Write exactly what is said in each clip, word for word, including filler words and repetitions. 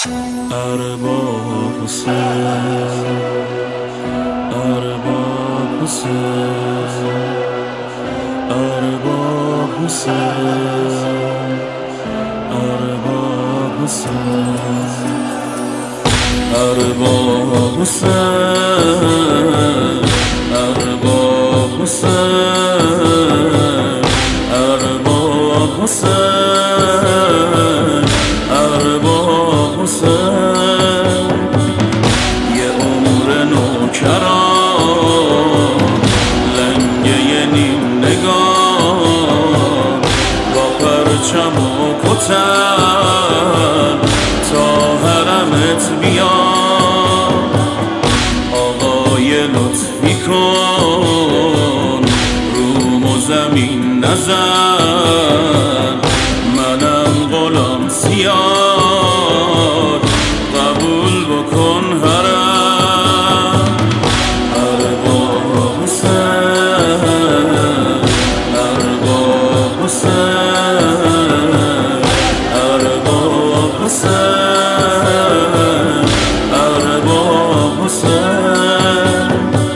ارباب حسین، ارباب حسین، ارباب حسین، ارباب حسین، ارباب حسین، ارباب حسین، ارباب حسین، ارباب حسین. یه عمر نوکران لنگه نیم نگار با پرچم و کتن تا حرمت بیان. آقای لطفی کن روم و زمین نزن، منم غلام سیاد قبول بکن حرم. ارباب حسین، ارباب حسین، ارباب حسین، ارباب حسین.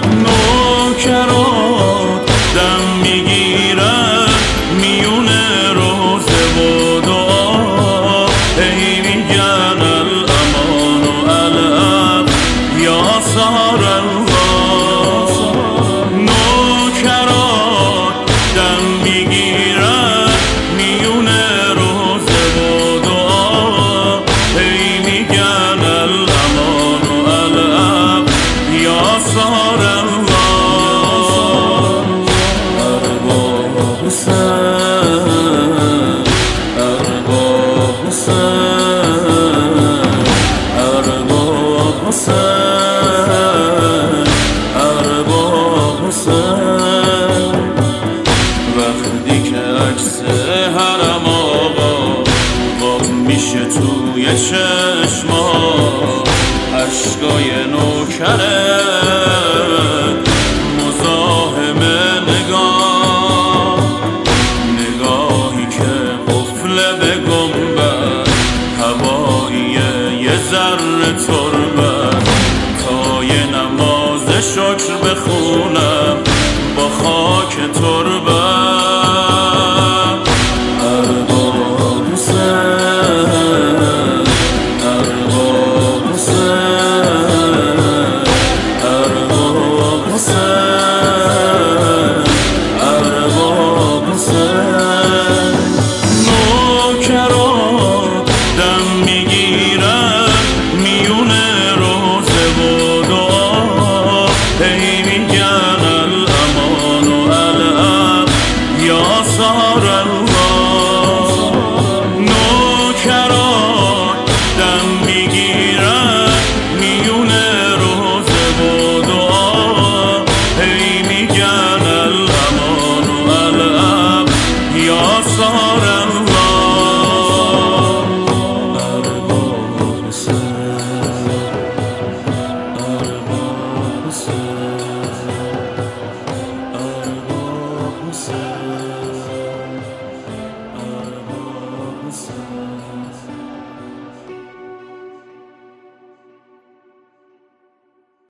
نوکران دم میگیرن میون روزه و دعا، هی میگن الامان و العب یا سهر الله. نوکران دم میگیرن میون روزه و دعا، هی میگن الامان و العب یا سهر الله. ارباب حسین، ارباب حسین، ارباب حسین، ارباب حسین. وقتی که عکس حرم آقا قاب میشه توی چشما، اشکای نوکره مزاحم نگاه، نگاهی که قفله به گنبد، هوایی یه ذره تربت، تا یه نماز شکر بخونم با خاک تربت. ارباب حسین، ارباب حسین، ارباب حسین، ارباب حسین. نوکران دم میگیرن میون روزه و دعا، هی میگن الامان و العب یا سهر الله.